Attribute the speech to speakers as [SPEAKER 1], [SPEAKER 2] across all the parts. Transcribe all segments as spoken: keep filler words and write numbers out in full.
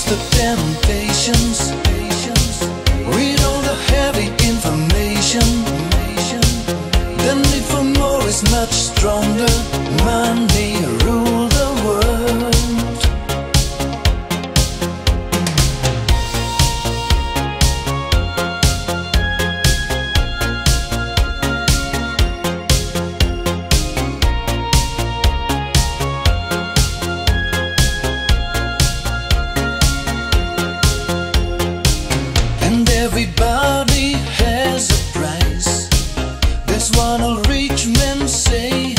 [SPEAKER 1] resist the temptations. Read all the heavy information. The need for more is much stronger. Money rule the world. Everybody has a price. That's what all rich men say.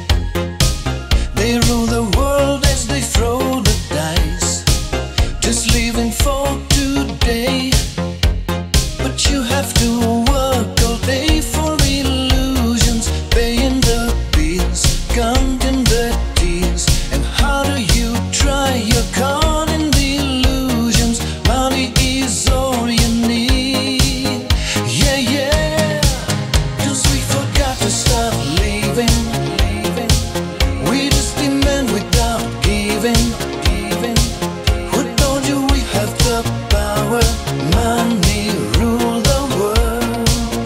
[SPEAKER 1] They rule the world as they throw the dice, just living for today. But you have to work all day for illusions, paying the bills, counting the tears. And how do you try your card in the illusions? Money is all you need. Money rule the world.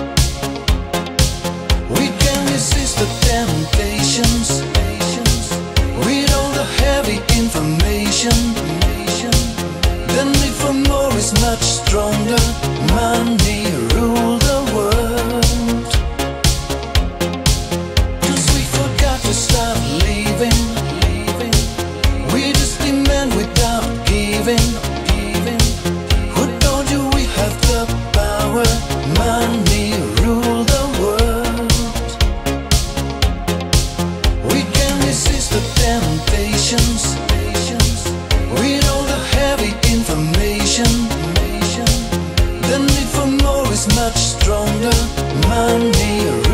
[SPEAKER 1] We can resist the temptations. Read all the heavy information. The need for more is much stronger. Money rule the world. 'Cause we forgot to start living. We just demand without giving. Money rule the world. We can resist the temptations. Read all the heavy information. The need for more is much stronger. Money